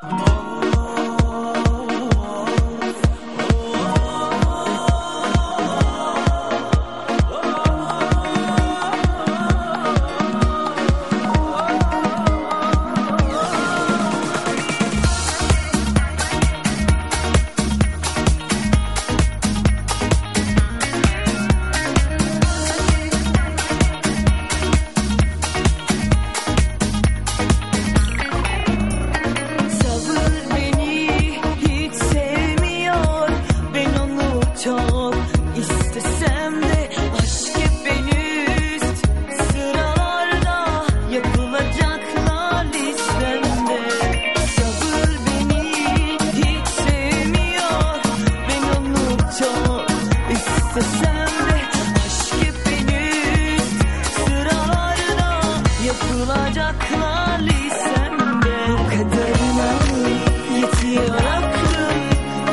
Çok istesem de aşk hep en üst sıralarda, yapılacaklar listemde. Sabır beni hiç sevmiyor, ben onu çok istesem de aşk hep en üst sıralarda, yapılacaklar listemde. Kaderime yetiyor aklım,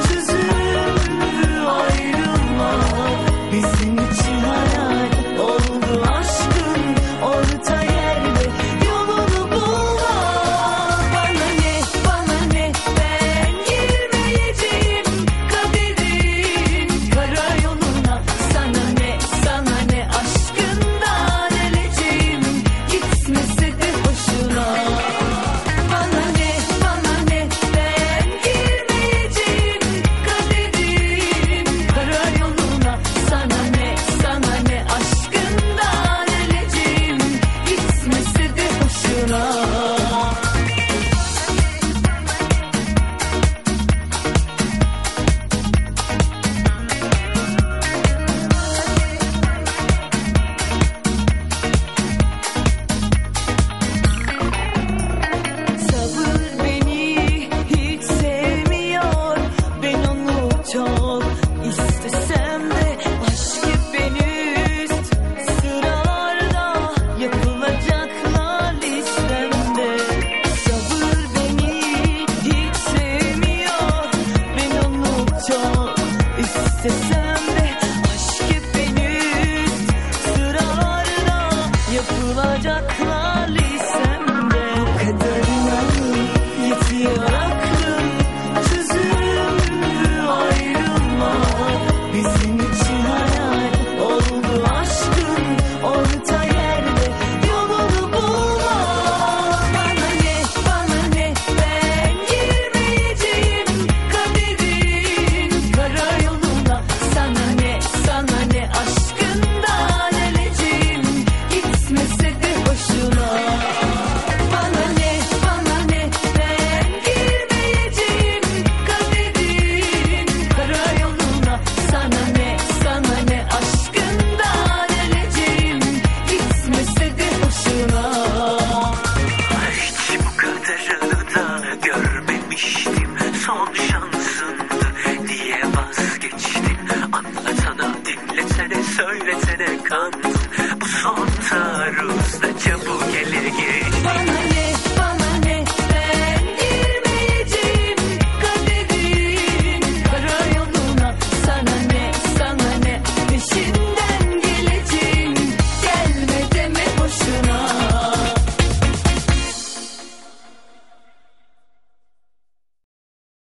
bizim için hayal oldu aşkın orta yerde, yolunu bulma. Bana ne, ben girmeyeceğim kaderin kara yoluna. Sana ne aşkından öleceğim, gitmese de hoşuna. Bana ne, ben girmeyeceğim kaderin kara yoluna. Sana ne aşkından öleceğim, gitmese de hoşuna. Sabır beni hiç sevmiyor, ben onu çok istesem de aşk hep en üst sıralarda, yapılacaklar listemde. Sabır beni hiç sevmiyor, ben onu çok istesem de aşk hep en üst sıralarda, yapılacaklar listemde. Kaderime yetiyor aklım, çözümlü ayrılma. Bizim için hayal oldu aşkın orta yerde, yolunu bulma. Bana ne, ben girmeyeceğim kaderin kara yoluna. Sana ne aşkından öleceğim, gitmese de hoşuna. Bana ne, ben girmeyeceğim kaderin kara yoluna. Sana ne aşkından öleceğim, gitmese de hoşuna. Hiç bu kadarını da görmemiştim, son şansındı diye vazgeçtim. Anlatana, dinletene, söyletene kandım, bu son taarruzda çabuk ele gir.